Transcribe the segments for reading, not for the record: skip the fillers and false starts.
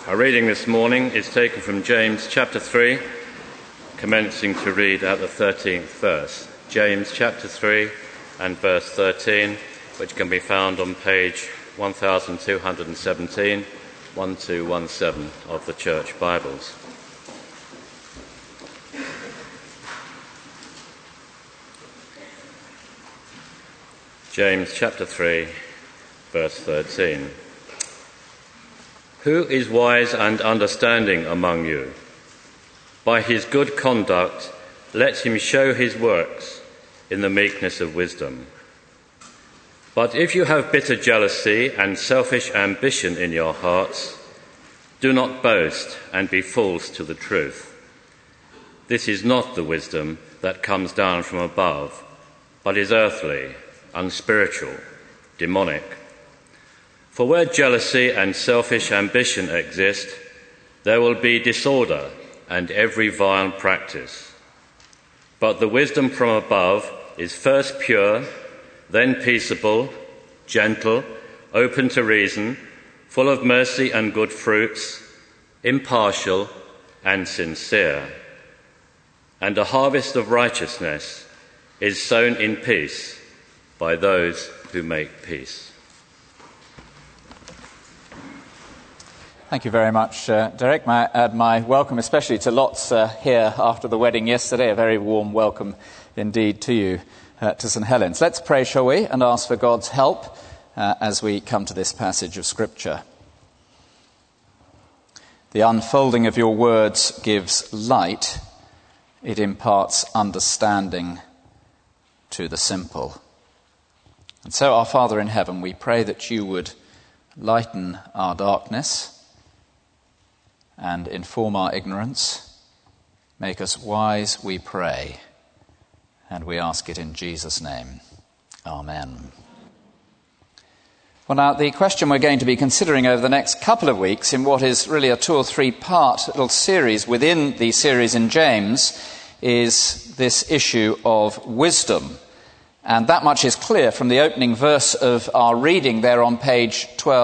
Our reading this morning is taken from James chapter 3, commencing to read at the 13th verse. James chapter 3 and verse 13, which can be found on page 1217, 1217 of the Church Bibles. James chapter 3, verse 13. Who is wise and understanding among you? By his good conduct, let him show his works in the meekness of wisdom. But if you have bitter jealousy and selfish ambition in your hearts, do not boast and be false to the truth. This is not the wisdom that comes down from above, but is earthly, unspiritual, demonic. For where jealousy and selfish ambition exist, there will be disorder and every vile practice. But the wisdom from above is first pure, then peaceable, gentle, open to reason, full of mercy and good fruits, impartial and sincere. And a harvest of righteousness is sown in peace by those who make peace. Thank you very much, Derek. May I add my welcome especially to lots here after the wedding yesterday. A very warm welcome indeed to you, to St. Helens. Let's pray, shall we, and ask for God's help as we come to this passage of Scripture. The unfolding of your words gives light. It imparts understanding to the simple. And so, our Father in heaven, we pray that you would lighten our darkness and inform our ignorance. Make us wise, we pray, and we ask it in Jesus' name. Amen. Well, now, the question we're going to be considering over the next couple of weeks in what is really a 2 or 3 part little series within the series in James is this issue of wisdom. And that much is clear from the opening verse of our reading there on page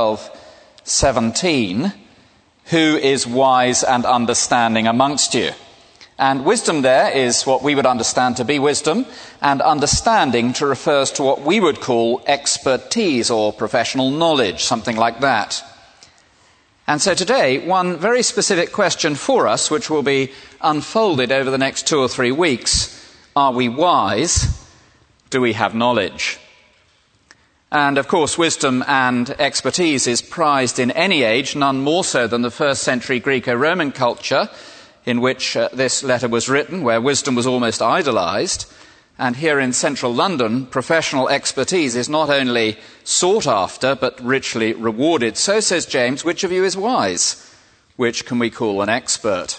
1217. Who is wise and understanding amongst you? And wisdom there is what we would understand to be wisdom, and understanding to refers to what we would call expertise or professional knowledge, something like that. And so today, one very specific question for us, which will be unfolded over the next 2 or 3 weeks. Are we wise? Do we have knowledge? And, of course, wisdom and expertise is prized in any age, none more so than the first century Greco-Roman culture in which this letter was written, where wisdom was almost idolized. And here in central London, professional expertise is not only sought after, but richly rewarded. So says James, which of you is wise? Which can we call an expert?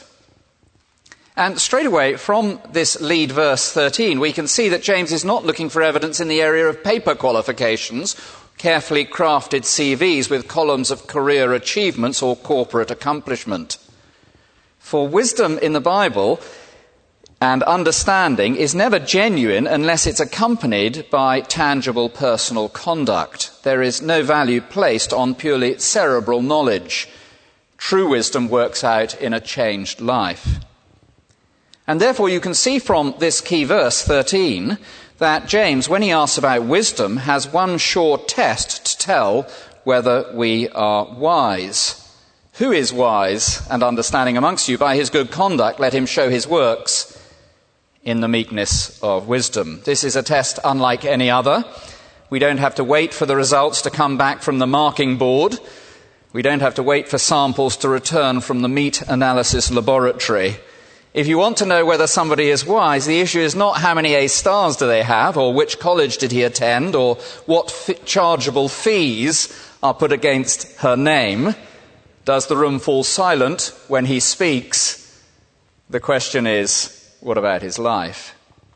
And straight away, from this lead verse 13, we can see that James is not looking for evidence in the area of paper qualifications, carefully crafted CVs with columns of career achievements or corporate accomplishment. For wisdom in the Bible and understanding is never genuine unless it's accompanied by tangible personal conduct. There is no value placed on purely cerebral knowledge. True wisdom works out in a changed life. And therefore you can see from this key verse 13 that James, when he asks about wisdom, has one sure test to tell whether we are wise. Who is wise and understanding amongst you? By his good conduct, let him show his works in the meekness of wisdom. This is a test unlike any other. We don't have to wait for the results to come back from the marking board. We don't have to wait for samples to return from the meat analysis laboratory. If you want to know whether somebody is wise, the issue is not how many A stars do they have, or which college did he attend, or what chargeable fees are put against her name. Does the room fall silent when he speaks? The question is, what about his life?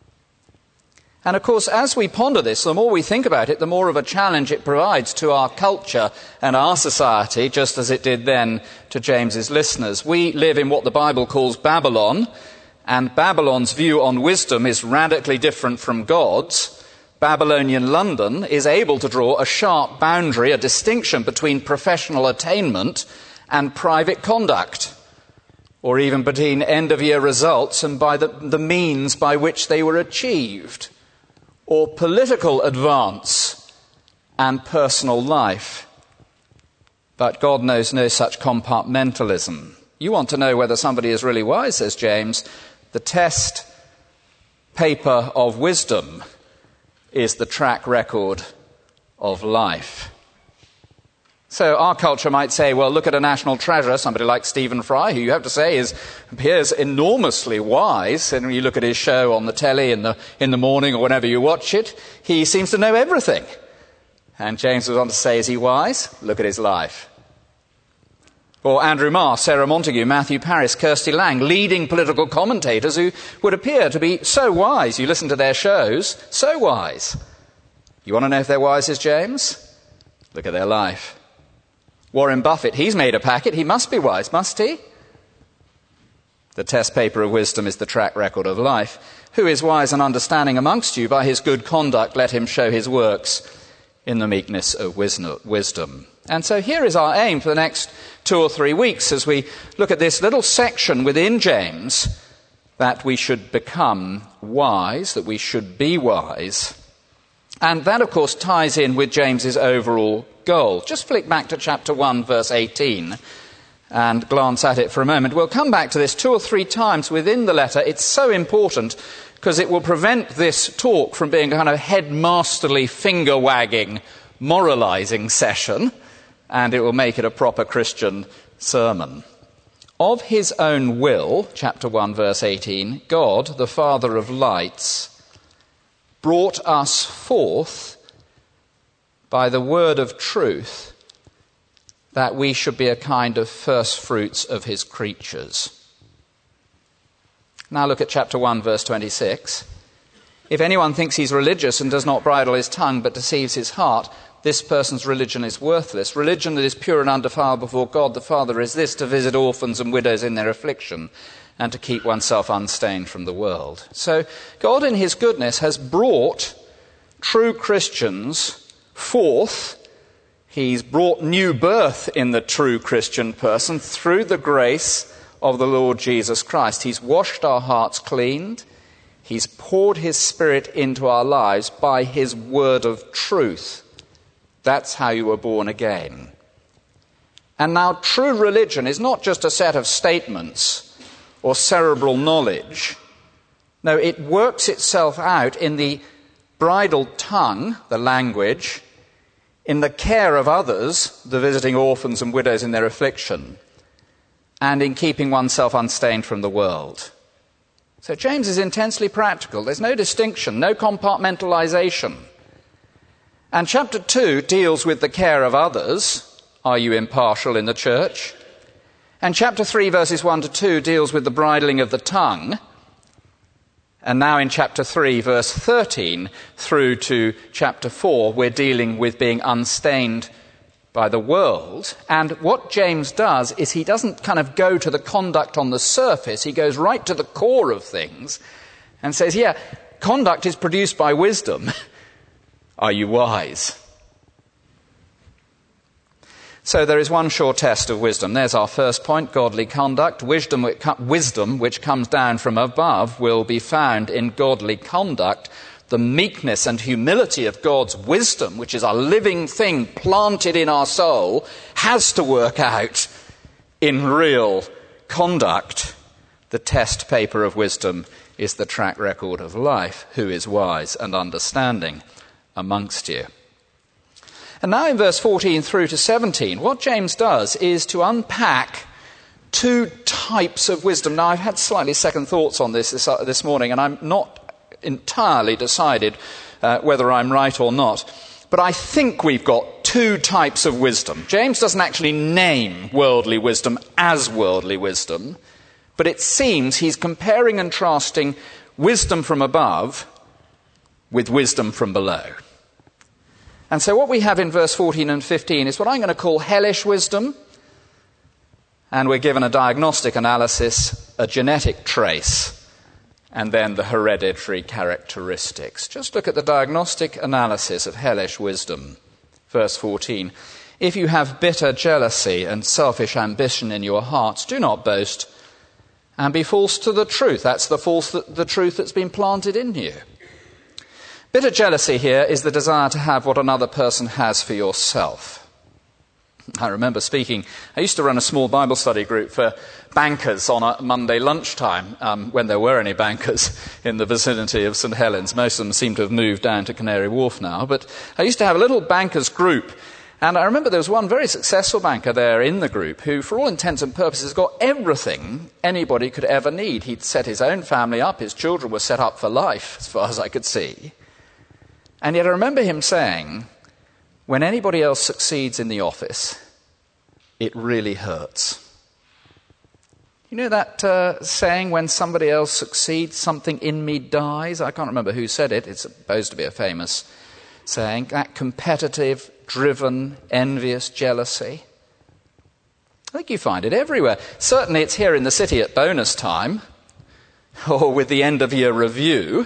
And of course, as we ponder this, the more we think about it, the more of a challenge it provides to our culture and our society, just as it did then to James's listeners. We live in what the Bible calls Babylon, and Babylon's view on wisdom is radically different from God's. Babylonian London is able to draw a sharp boundary, a distinction between professional attainment and private conduct, or even between end-of-year results and by the means by which they were achieved, or political advance and personal life. But God knows no such compartmentalism. You want to know whether somebody is really wise, says James. The test paper of wisdom is the track record of life. So our culture might say, well, look at a national treasure, somebody like Stephen Fry, who you have to say appears enormously wise. And when you look at his show on the telly in the morning or whenever you watch it, he seems to know everything. And James was on to say, is he wise? Look at his life. Or Andrew Marr, Sarah Montague, Matthew Paris, Kirsty Lang, leading political commentators who would appear to be so wise. You listen to their shows, so wise. You want to know if they're wise as James? Look at their life. Warren Buffett, he's made a packet. He must be wise, must he? The test paper of wisdom is the track record of life. Who is wise and understanding amongst you? By his good conduct, let him show his works in the meekness of wisdom. And so here is our aim for the next 2 or 3 weeks as we look at this little section within James, that we should become wise, that we should be wise. And that, of course, ties in with James's overall goal. Just flick back to chapter 1, verse 18, and glance at it for a moment. We'll come back to this 2 or 3 times within the letter. It's so important because it will prevent this talk from being a kind of headmasterly, finger-wagging, moralizing session, and it will make it a proper Christian sermon. Of his own will, chapter 1, verse 18, God, the Father of lights, brought us forth by the word of truth, that we should be a kind of first fruits of his creatures. Now look at chapter 1, verse 26. If anyone thinks he's religious and does not bridle his tongue but deceives his heart, this person's religion is worthless. Religion that is pure and undefiled before God the Father is this, to visit orphans and widows in their affliction, and to keep oneself unstained from the world. So God in his goodness has brought true Christians forth. He's brought new birth in the true Christian person through the grace of the Lord Jesus Christ. He's washed our hearts clean. He's poured his Spirit into our lives by his word of truth. That's how you were born again. And now true religion is not just a set of statements or cerebral knowledge. No, it works itself out in the bridled tongue, the language, in the care of others, the visiting orphans and widows in their affliction, and in keeping oneself unstained from the world. So James is intensely practical. There's no distinction, no compartmentalization. And chapter 2 deals with the care of others. Are you impartial in the church? And chapter 3, verses 1 to 2, deals with the bridling of the tongue. And now in chapter 3, verse 13, through to chapter 4, we're dealing with being unstained by the world. And what James does is he doesn't kind of go to the conduct on the surface. He goes right to the core of things and says, yeah, conduct is produced by wisdom. Are you wise? So there is one sure test of wisdom. There's our first point, godly conduct. Wisdom which comes down from above will be found in godly conduct. The meekness and humility of God's wisdom, which is a living thing planted in our soul, has to work out in real conduct. The test paper of wisdom is the track record of life. Who is wise and understanding amongst you? And now in verse 14 through to 17, what James does is to unpack 2 types of wisdom. Now, I've had slightly second thoughts on this morning, and I'm not entirely decided whether I'm right or not. But I think we've got 2 types of wisdom. James doesn't actually name worldly wisdom as worldly wisdom, but it seems he's comparing and contrasting wisdom from above with wisdom from below. And so what we have in verse 14 and 15 is what I'm going to call hellish wisdom. And we're given a diagnostic analysis, a genetic trace, and then the hereditary characteristics. Just look at the diagnostic analysis of hellish wisdom. Verse 14. If you have bitter jealousy and selfish ambition in your hearts, do not boast and be false to the truth. That's the truth that's been planted in you. Bitter jealousy here is the desire to have what another person has for yourself. I remember I used to run a small Bible study group for bankers on a Monday lunchtime, when there were any bankers in the vicinity of St. Helens. Most of them seem to have moved down to Canary Wharf now. But I used to have a little bankers group, and I remember there was one very successful banker there in the group who, for all intents and purposes, got everything anybody could ever need. He'd set his own family up, his children were set up for life, as far as I could see. And yet I remember him saying, when anybody else succeeds in the office, it really hurts. You know that saying, when somebody else succeeds, something in me dies? I can't remember who said it. It's supposed to be a famous saying. That competitive, driven, envious jealousy. I think you find it everywhere. Certainly it's here in the city at bonus time, or with the end-of-year review.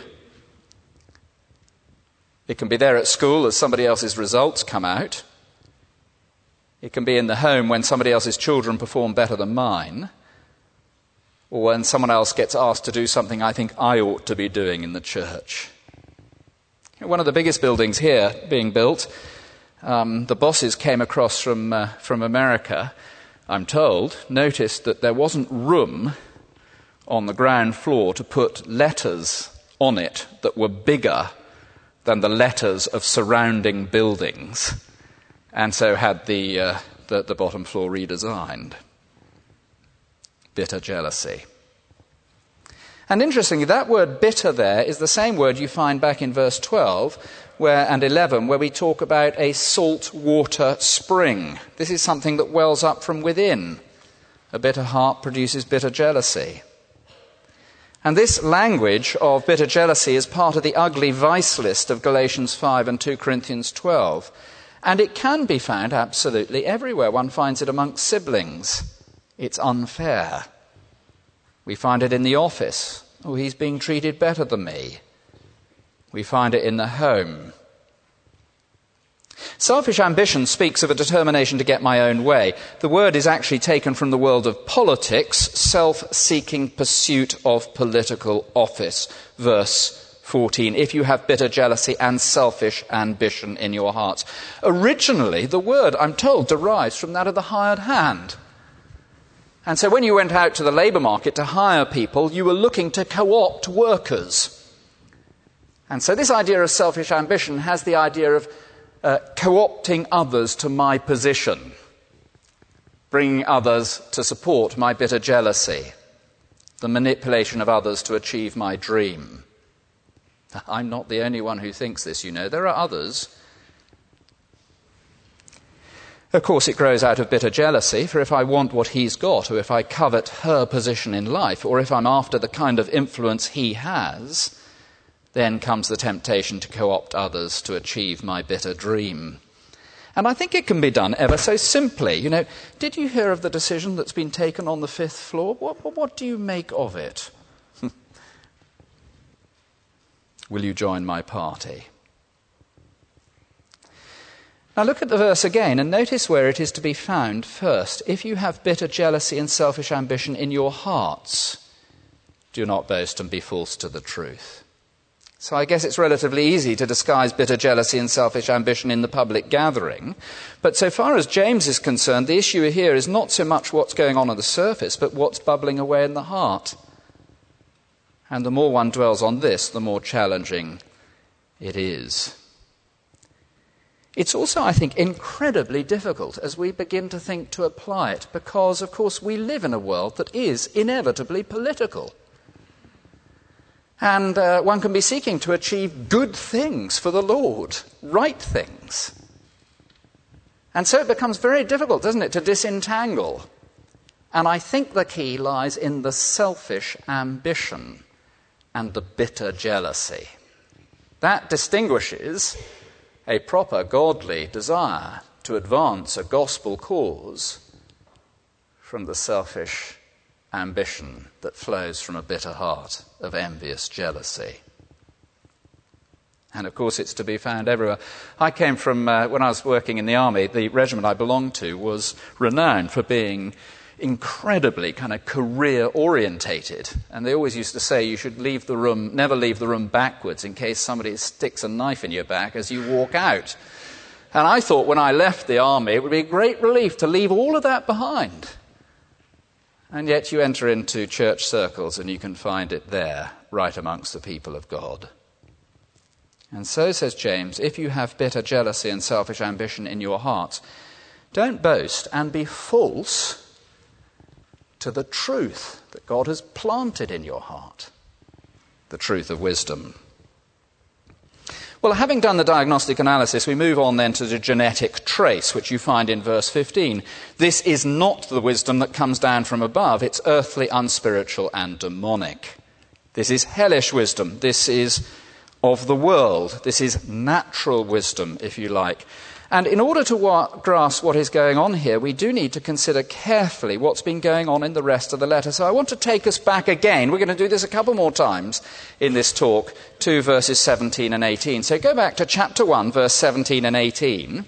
It can be there at school as somebody else's results come out. It can be in the home when somebody else's children perform better than mine, or when someone else gets asked to do something I think I ought to be doing in the church. One of the biggest buildings here being built, the bosses came across from America, I'm told, noticed that there wasn't room on the ground floor to put letters on it that were bigger than the letters of surrounding buildings, and so had the bottom floor redesigned. Bitter jealousy. And interestingly, that word bitter there is the same word you find back in verse 12 and 11, where we talk about a salt water spring. This is something that wells up from within. A bitter heart produces bitter jealousy. And this language of bitter jealousy is part of the ugly vice list of Galatians 5 and 2 Corinthians 12. And it can be found absolutely everywhere. One finds it amongst siblings. It's unfair. We find it in the office. Oh, he's being treated better than me. We find it in the home. Selfish ambition speaks of a determination to get my own way. The word is actually taken from the world of politics, self-seeking pursuit of political office. Verse 14, if you have bitter jealousy and selfish ambition in your hearts. Originally, the word, I'm told, derives from that of the hired hand. And so when you went out to the labour market to hire people, you were looking to co-opt workers. And so this idea of selfish ambition has the idea of co-opting others to my position, bringing others to support my bitter jealousy, the manipulation of others to achieve my dream. I'm not the only one who thinks this, you know. There are others. Of course, it grows out of bitter jealousy, for if I want what he's got, or if I covet her position in life, or if I'm after the kind of influence he has, then comes the temptation to co-opt others to achieve my bitter dream. And I think it can be done ever so simply. You know, did you hear of the decision that's been taken on the 5th floor? What do you make of it? Will you join my party? Now look at the verse again and notice where it is to be found first. If you have bitter jealousy and selfish ambition in your hearts, do not boast and be false to the truth. So I guess it's relatively easy to disguise bitter jealousy and selfish ambition in the public gathering. But so far as James is concerned, the issue here is not so much what's going on the surface, but what's bubbling away in the heart. And the more one dwells on this, the more challenging it is. It's also, I think, incredibly difficult as we begin to think to apply it, because, of course, we live in a world that is inevitably political. And one can be seeking to achieve good things for the Lord, right things. And so it becomes very difficult, doesn't it, to disentangle. And I think the key lies in the selfish ambition and the bitter jealousy. That distinguishes a proper godly desire to advance a gospel cause from the selfish ambition that flows from a bitter heart of envious jealousy. And of course it's to be found everywhere. I came from, when I was working in the army, the regiment I belonged to was renowned for being incredibly kind of career-orientated. And they always used to say you should never leave the room backwards in case somebody sticks a knife in your back as you walk out. And I thought when I left the army it would be a great relief to leave all of that behind. And yet you enter into church circles and you can find it there, right amongst the people of God. And so, says James, if you have bitter jealousy and selfish ambition in your hearts, don't boast and be false to the truth that God has planted in your heart, the truth of wisdom. Well, having done the diagnostic analysis, we move on then to the genetic trace, which you find in verse 15. This is not the wisdom that comes down from above. It's earthly, unspiritual, and demonic. This is hellish wisdom. This is of the world. This is natural wisdom, if you like. And in order to grasp what is going on here, we do need to consider carefully what's been going on in the rest of the letter. So I want to take us back again. We're going to do this a couple more times in this talk, to verses 17 and 18. So go back to chapter 1, verse 17 and 18.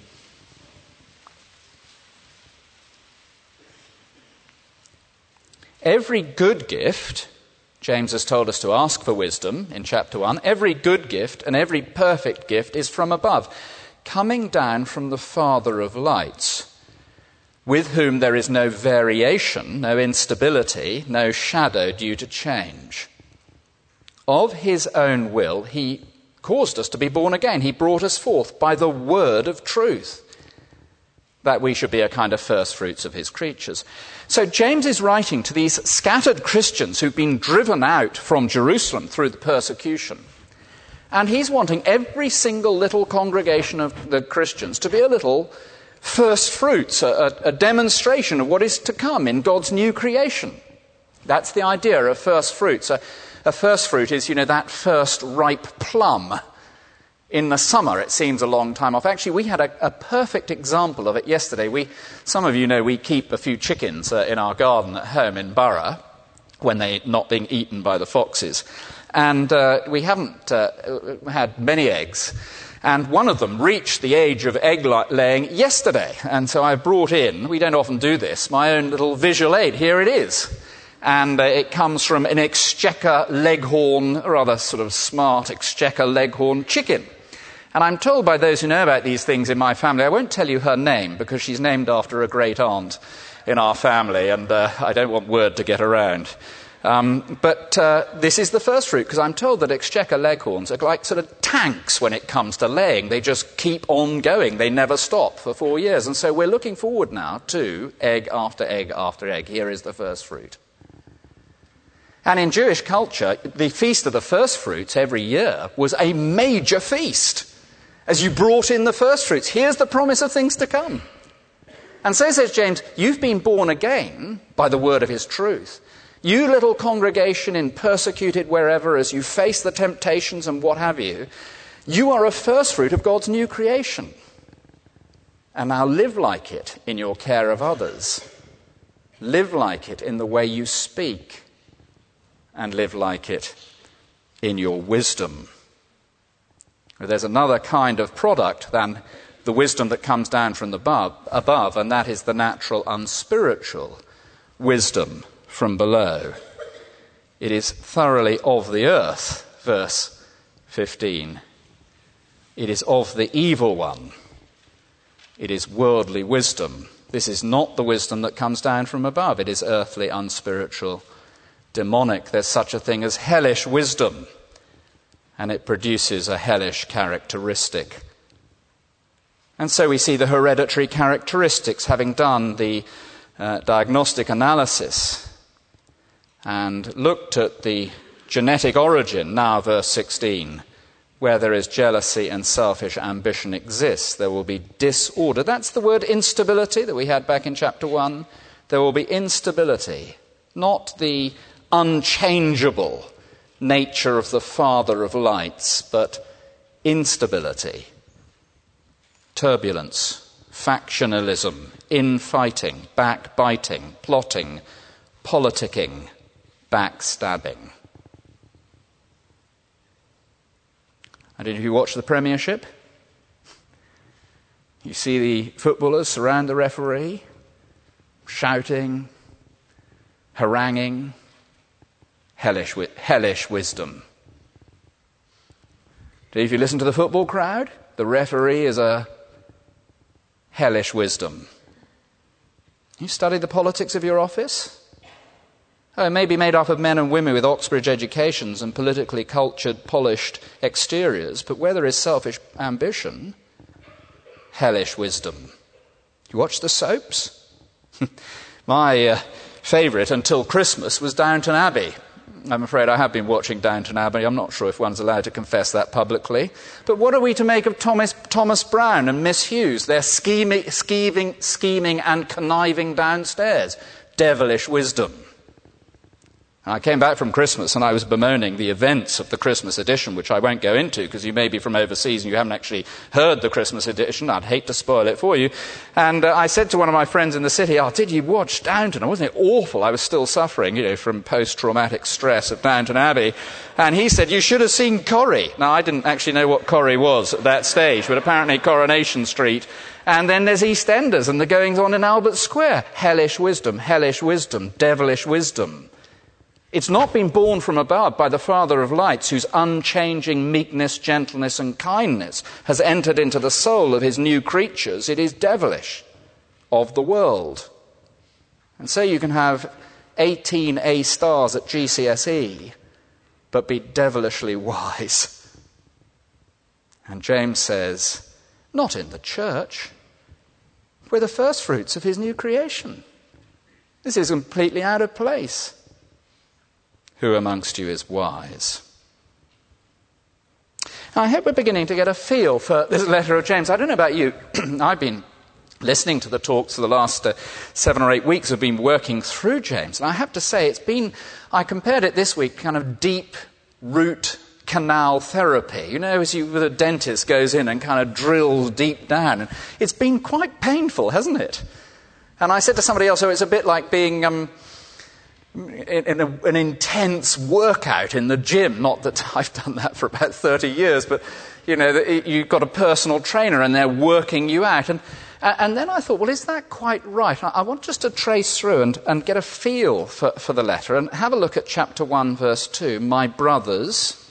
Every good gift, James has told us to ask for wisdom in chapter 1, every good gift and every perfect gift is from above, coming down from the Father of lights, with whom there is no variation, no instability, no shadow due to change. Of his own will, he caused us to be born again. He brought us forth by the word of truth, that we should be a kind of first fruits of his creatures. So James is writing to these scattered Christians who've been driven out from Jerusalem through the persecution. And he's wanting every single little congregation of the Christians to be a little first fruits, a demonstration of what is to come in God's new creation. That's the idea of first fruits. A first fruit is, that first ripe plum. In the summer, it seems a long time off. Actually, we had a perfect example of it yesterday. Some of you know we keep a few chickens in our garden at home in Borough when they're not being eaten by the foxes. And we haven't had many eggs. And one of them reached the age of egg laying yesterday. And so I brought in, we don't often do this, my own little visual aid. Here it is. And it comes from an Exchequer Leghorn, a rather sort of smart Exchequer Leghorn chicken. And I'm told by those who know about these things in my family, I won't tell you her name because she's named after a great aunt in our family, and I don't want word to get around. But this is the first fruit, because I'm told that Exchequer Leghorns are like sort of tanks when it comes to laying. They just keep on going. They never stop for 4 years. And so we're looking forward now to egg after egg after egg. Here is the first fruit. And in Jewish culture, the Feast of the First Fruits every year was a major feast. As you brought in the first fruits, here's the promise of things to come. And so says James, you've been born again by the word of his truth. You little congregation in persecuted wherever, as you face the temptations and what have you, you are a first fruit of God's new creation. And now live like it in your care of others. Live like it in the way you speak. And live like it in your wisdom. There's another kind of product than the wisdom that comes down from above, and that is the natural unspiritual wisdom from below. It is thoroughly of the earth, verse 15. It is of the evil one. It is worldly wisdom. This is not the wisdom that comes down from above. It is earthly, unspiritual, demonic. There's such a thing as hellish wisdom, and it produces a hellish characteristic. And so we see the hereditary characteristics, having done the diagnostic analysis and looked at the genetic origin. Now, verse 16, where there is jealousy and selfish ambition exists, there will be disorder. That's the word instability that we had back in chapter 1. There will be instability, not the unchangeable nature of the Father of lights, but instability, turbulence, factionalism, infighting, backbiting, plotting, politicking, backstabbing. And if you watch the Premiership, you see the footballers surround the referee, shouting, haranguing, hellish wisdom. If you listen to the football crowd, the referee is a hellish wisdom. You study the politics of your office? Oh, it may be made up of men and women with Oxbridge educations and politically cultured, polished exteriors, but where there is selfish ambition, hellish wisdom. You watch the soaps? My favourite until Christmas was Downton Abbey. I'm afraid I have been watching Downton Abbey. I'm not sure if one's allowed to confess that publicly. But what are we to make of Thomas Brown and Miss Hughes? They're scheming and conniving downstairs. Devilish wisdom. I came back from Christmas and I was bemoaning the events of the Christmas edition, which I won't go into because you may be from overseas and you haven't actually heard the Christmas edition. I'd hate to spoil it for you. And I said to one of my friends in the city, did you watch Downton? Wasn't it awful? I was still suffering, from post-traumatic stress of Downton Abbey. And he said, you should have seen Corrie. Now, I didn't actually know what Corrie was at that stage, but apparently Coronation Street. And then there's EastEnders and the goings-on in Albert Square. Hellish wisdom, devilish wisdom. It's not been born from above by the Father of lights, whose unchanging meekness, gentleness, and kindness has entered into the soul of his new creatures. It is devilish, of the world. And so you can have 18 A stars at GCSE, but be devilishly wise. And James says, not in the church. We're the first fruits of his new creation. This is completely out of place. Who amongst you is wise? I hope we're beginning to get a feel for this letter of James. I don't know about you. I've been listening to the talks for the last 7 or 8 weeks. I've been working through James. And I have to say, I compared it this week, kind of deep root canal therapy. As the dentist goes in and kind of drills deep down. And it's been quite painful, hasn't it? And I said to somebody else, it's a bit like being in an intense workout in the gym. Not that I've done that for about 30 years, but, you've got a personal trainer and they're working you out. And then I thought, well, is that quite right? I want just to trace through and get a feel for the letter and have a look at chapter 1, verse 2, my brothers.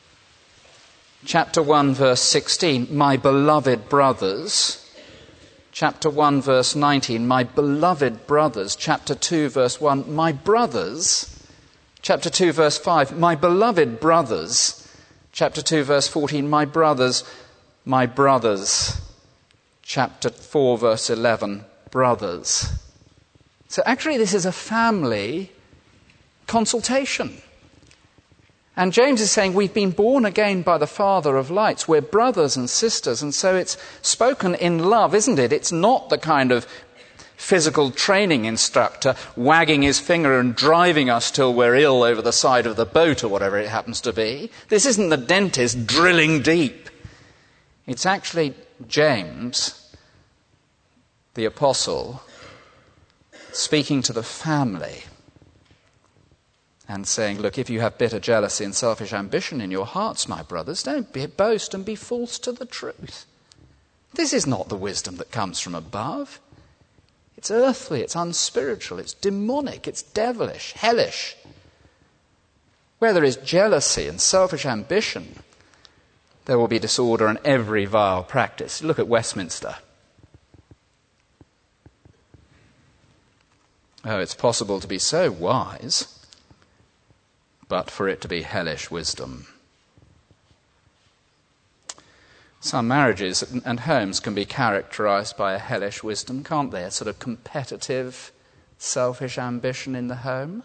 Chapter 1, verse 16, my beloved brothers. Chapter 1, verse 19, my beloved brothers. Chapter 2, verse 1, my brothers. Chapter 2, verse 5, my beloved brothers. Chapter 2, verse 14, my brothers, my brothers. Chapter 4, verse 11, brothers. So actually this is a family consultation. And James is saying we've been born again by the Father of lights. We're brothers and sisters. And so it's spoken in love, isn't it? It's not the kind of physical training instructor wagging his finger and driving us till we're ill over the side of the boat or whatever it happens to be. This isn't the dentist drilling deep. It's actually James, the apostle, speaking to the family and saying, look, if you have bitter jealousy and selfish ambition in your hearts, my brothers, don't boast and be false to the truth. This is not the wisdom that comes from above. It's earthly, it's unspiritual, it's demonic, it's devilish, hellish. Where there is jealousy and selfish ambition, there will be disorder and every vile practice. Look at Westminster. Oh, it's possible to be so wise, but for it to be hellish wisdom. Some marriages and homes can be characterized by a hellish wisdom, can't they? A sort of competitive, selfish ambition in the home.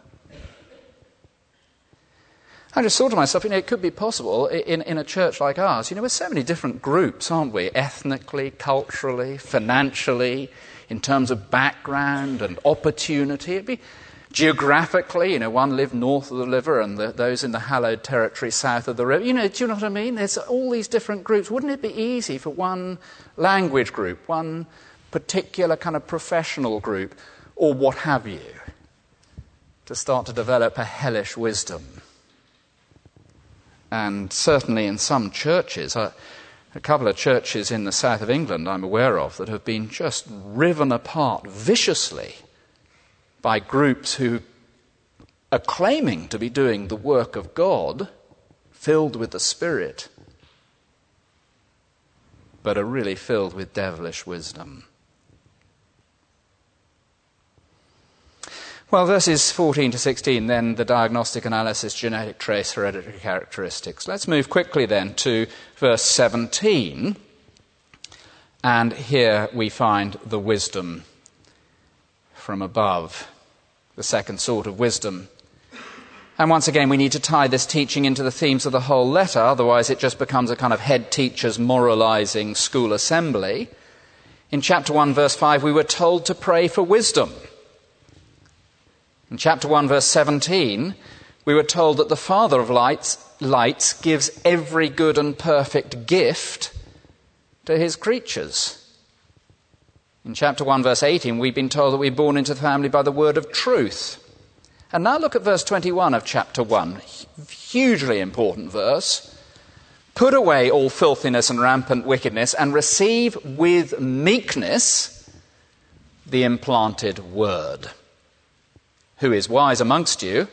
I just thought to myself, it could be possible in a church like ours. We're so many different groups, aren't we? Ethnically, culturally, financially, in terms of background and opportunity. It'd be geographically, one lived north of the river and those in the hallowed territory south of the river. Do you know what I mean? There's all these different groups. Wouldn't it be easy for one language group, one particular kind of professional group, or what have you, to start to develop a hellish wisdom? and certainly in some churches, a couple of churches in the south of England I'm aware of that have been just riven apart viciously by groups who are claiming to be doing the work of God, filled with the Spirit, but are really filled with devilish wisdom. Well, verses 14 to 16, then the diagnostic analysis, genetic trace, hereditary characteristics. Let's move quickly then to verse 17. And here we find the wisdom from above, the second sort of wisdom. And once again, we need to tie this teaching into the themes of the whole letter, otherwise it just becomes a kind of head teacher's moralizing school assembly. In chapter 1, verse 5, we were told to pray for wisdom. In chapter 1, verse 17, we were told that the Father of lights gives every good and perfect gift to his creatures. In chapter 1, verse 18, we've been told that we're born into the family by the word of truth. And now look at verse 21 of chapter 1. Hugely important verse. Put away all filthiness and rampant wickedness and receive with meekness the implanted word. Who is wise amongst you,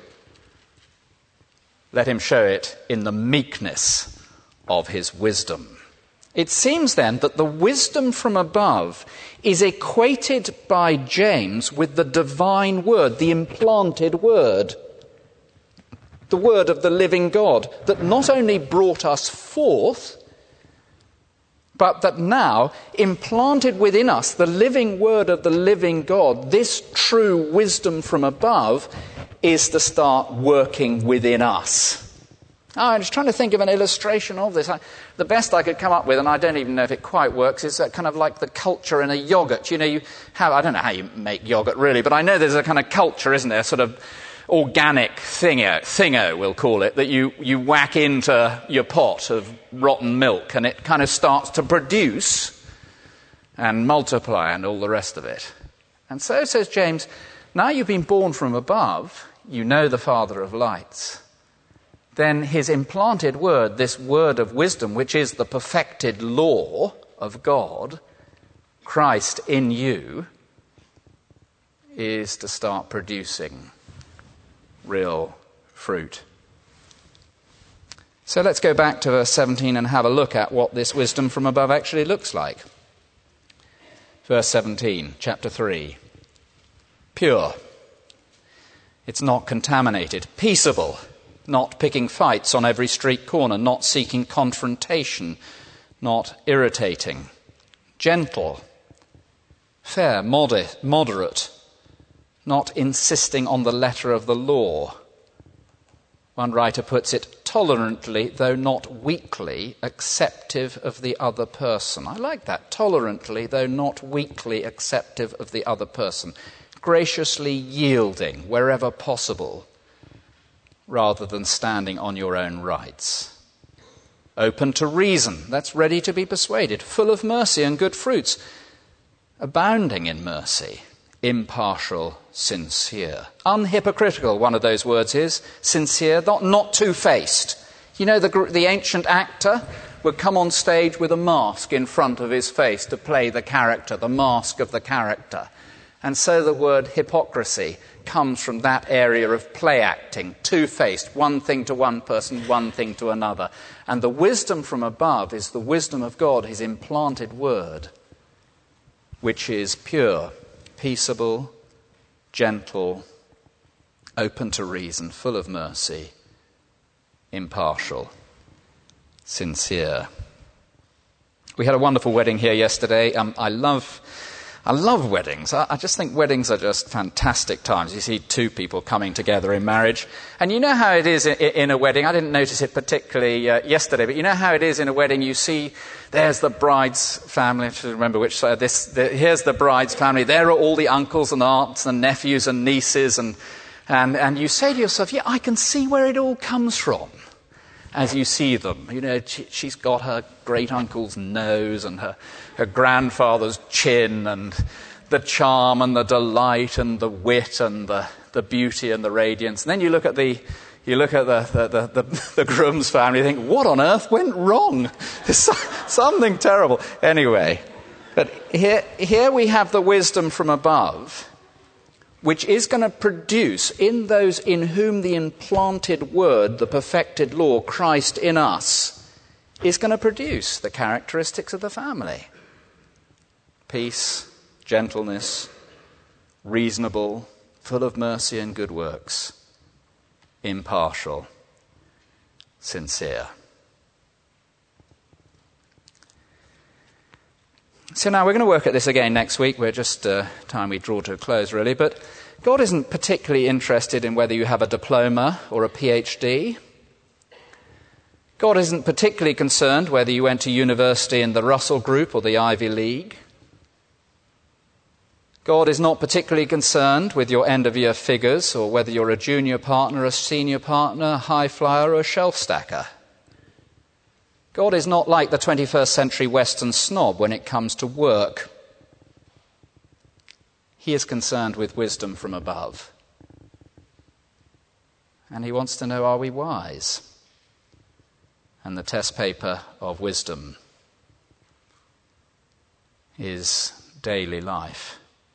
let him show it in the meekness of his wisdom. It seems then that the wisdom from above is equated by James with the divine word, the implanted word, the word of the living God, that not only brought us forth, but that now, implanted within us, the living word of the living God, this true wisdom from above, is to start working within us. I was trying to think of an illustration of this. The best I could come up with, and I don't even know if it quite works, is kind of like the culture in a yogurt. You know, you have, I don't know how you make yogurt really, but I know there's a kind of culture, isn't there, sort of organic thingo, we'll call it, that you whack into your pot of rotten milk and it kind of starts to produce and multiply and all the rest of it. And so, says James, now you've been born from above, you know the Father of lights, then his implanted word, this word of wisdom, which is the perfected law of God, Christ in you, is to start producing real fruit. So let's go back to verse 17 and have a look at what this wisdom from above actually looks like. Verse 17, chapter 3. Pure. It's not contaminated. Peaceable. Not picking fights on every street corner. Not seeking confrontation. Not irritating. Gentle. Fair. Moderate. Not insisting on the letter of the law. One writer puts it, tolerantly, though not weakly, acceptive of the other person. I like that. Tolerantly, though not weakly, acceptive of the other person. Graciously yielding wherever possible, rather than standing on your own rights. Open to reason, that's ready to be persuaded. Full of mercy and good fruits. Abounding in mercy. Impartial, sincere. Unhypocritical, one of those words is. Sincere, not two-faced. You know, the ancient actor would come on stage with a mask in front of his face to play the character, the mask of the character. And so the word hypocrisy comes from that area of play acting, two-faced, one thing to one person, one thing to another. And the wisdom from above is the wisdom of God, his implanted word, which is pure, peaceable, gentle, open to reason, full of mercy, impartial, sincere. We had a wonderful wedding here yesterday. I love weddings. I just think weddings are just fantastic times. You see two people coming together in marriage. And you know how it is in a wedding. I didn't notice it particularly yesterday, but you know how it is in a wedding. You see, there's the bride's family. I have to remember which side. Here's the bride's family. There are all the uncles and aunts and nephews and nieces. And you say to yourself, yeah, I can see where it all comes from. As you see them, you know, she's got her great-uncle's nose and her grandfather's chin and the charm and the delight and the wit and the beauty and the radiance. And then you look at the you look at the groom's family, you think, what on earth went wrong? There's something terrible. Anyway, but here we have the wisdom from above, which is going to produce in those in whom the implanted word, the perfected law, Christ in us, is going to produce the characteristics of the family. Peace, gentleness, reasonable, full of mercy and good works, impartial, sincere. So now we're going to work at this again next week. We're just time we draw to a close, really. But God isn't particularly interested in whether you have a diploma or a PhD. God isn't particularly concerned whether you went to university in the Russell Group or the Ivy League. God is not particularly concerned with your end-of-year figures or whether you're a junior partner, a senior partner, a high flyer or a shelf stacker. God is not like the 21st century Western snob when it comes to work. He is concerned with wisdom from above. And he wants to know, are we wise? And the test paper of wisdom is daily life.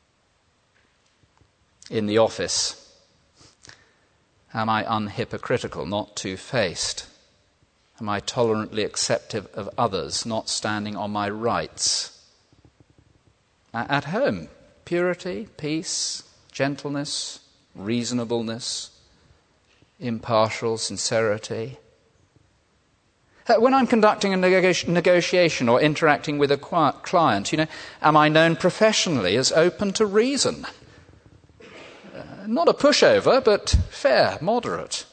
In the office, am I unhypocritical, not two-faced? Am I tolerantly acceptive of others, not standing on my rights? At home, purity, peace, gentleness, reasonableness, impartial sincerity. When I'm conducting a negotiation or interacting with a client, am I known professionally as open to reason? Not a pushover, but fair, moderate.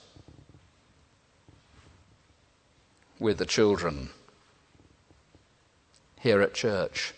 With the children here at church.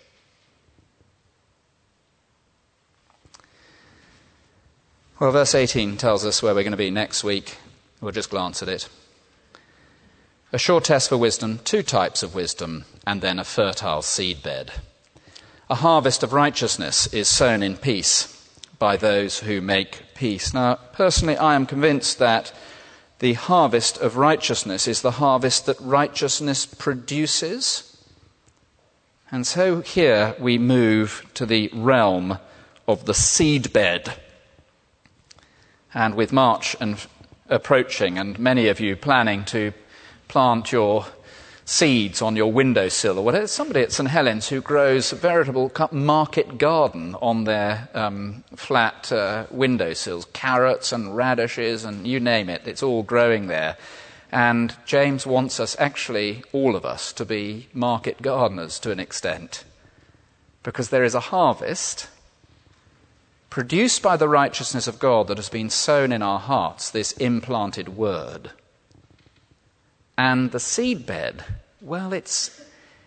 Well, verse 18 tells us where we're going to be next week. We'll just glance at it. A sure test for wisdom, two types of wisdom, and then a fertile seedbed. A harvest of righteousness is sown in peace by those who make peace. Now, personally, I am convinced that the harvest of righteousness is the harvest that righteousness produces. And so here we move to the realm of the seedbed. And with March approaching, and many of you planning to plant your seeds on your windowsill or whatever, somebody at St Helens who grows a veritable market garden on their flat windowsills, carrots and radishes and you name it, it's all growing there. And James wants us, actually all of us, to be market gardeners to an extent, because there is a harvest produced by the righteousness of God that has been sown in our hearts, this implanted word. And the seedbed, well, it's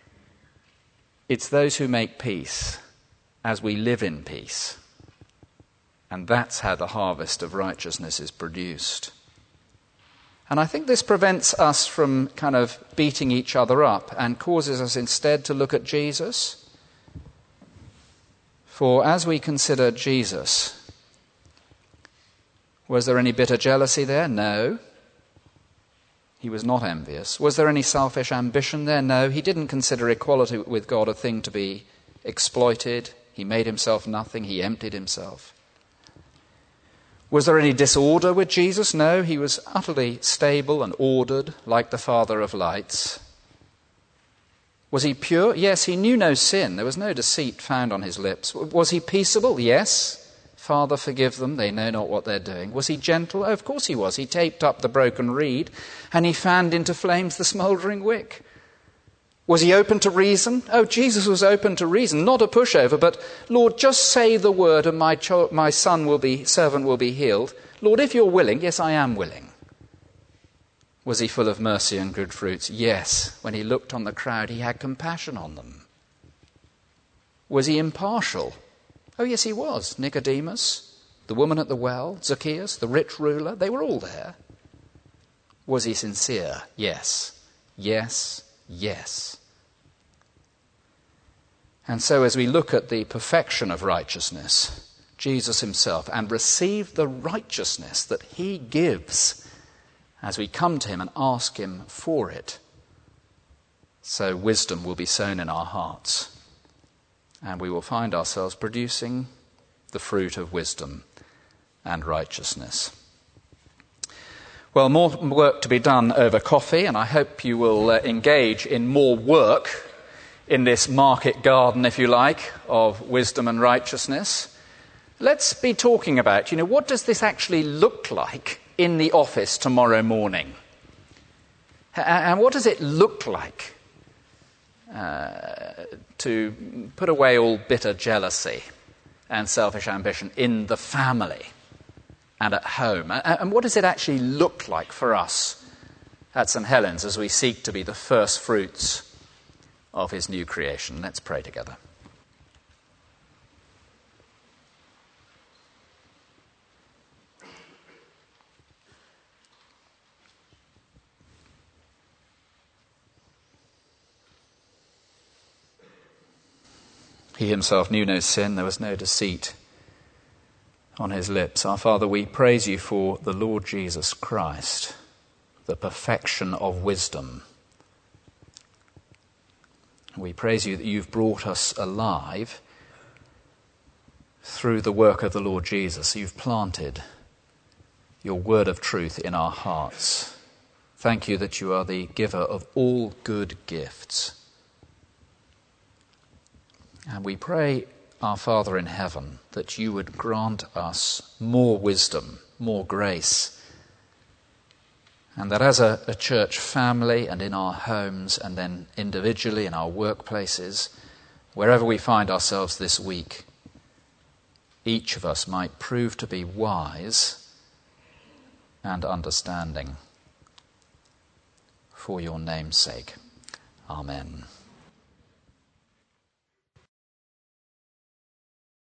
those who make peace as we live in peace. And that's how the harvest of righteousness is produced. And I think this prevents us from kind of beating each other up and causes us instead to look at Jesus. For as we consider Jesus, was there any bitter jealousy there? No. He was not envious. Was there any selfish ambition there? No. He didn't consider equality with God a thing to be exploited. He made himself nothing. He emptied himself. Was there any disorder with Jesus? No. He was utterly stable and ordered, like the Father of lights. Was he pure? Yes, he knew no sin. There was no deceit found on his lips. Was he peaceable? Yes. Father, forgive them, they know not what they're doing. Was he gentle? Oh, of course he was. He taped up the broken reed and he fanned into flames the smouldering wick. Was he open to reason? Oh, Jesus was open to reason, not a pushover, but Lord, just say the word and my servant will be healed. Lord, if you're willing, yes, I am willing. Was he full of mercy and good fruits? Yes. When he looked on the crowd, he had compassion on them. Was he impartial? Oh, yes, he was. Nicodemus, the woman at the well, Zacchaeus, the rich ruler, they were all there. Was he sincere? Yes. Yes. Yes. And so as we look at the perfection of righteousness, Jesus himself, and receive the righteousness that he gives as we come to him and ask him for it. So wisdom will be sown in our hearts, and we will find ourselves producing the fruit of wisdom and righteousness. Well, more work to be done over coffee, and I hope you will engage in more work in this market garden, if you like, of wisdom and righteousness. Let's be talking about, what does this actually look like in the office tomorrow morning? And what does it look like to put away all bitter jealousy and selfish ambition in the family and at home? And what does it actually look like for us at St. Helens as we seek to be the first fruits of his new creation? Let's pray together. He himself knew no sin, there was no deceit on his lips. Our Father, we praise you for the Lord Jesus Christ, the perfection of wisdom. We praise you that you've brought us alive through the work of the Lord Jesus. You've planted your word of truth in our hearts. Thank you that you are the giver of all good gifts. And we pray, our Father in heaven, that you would grant us more wisdom, more grace, and that as a church family and in our homes and then individually in our workplaces, wherever we find ourselves this week, each of us might prove to be wise and understanding. For your name's sake. Amen.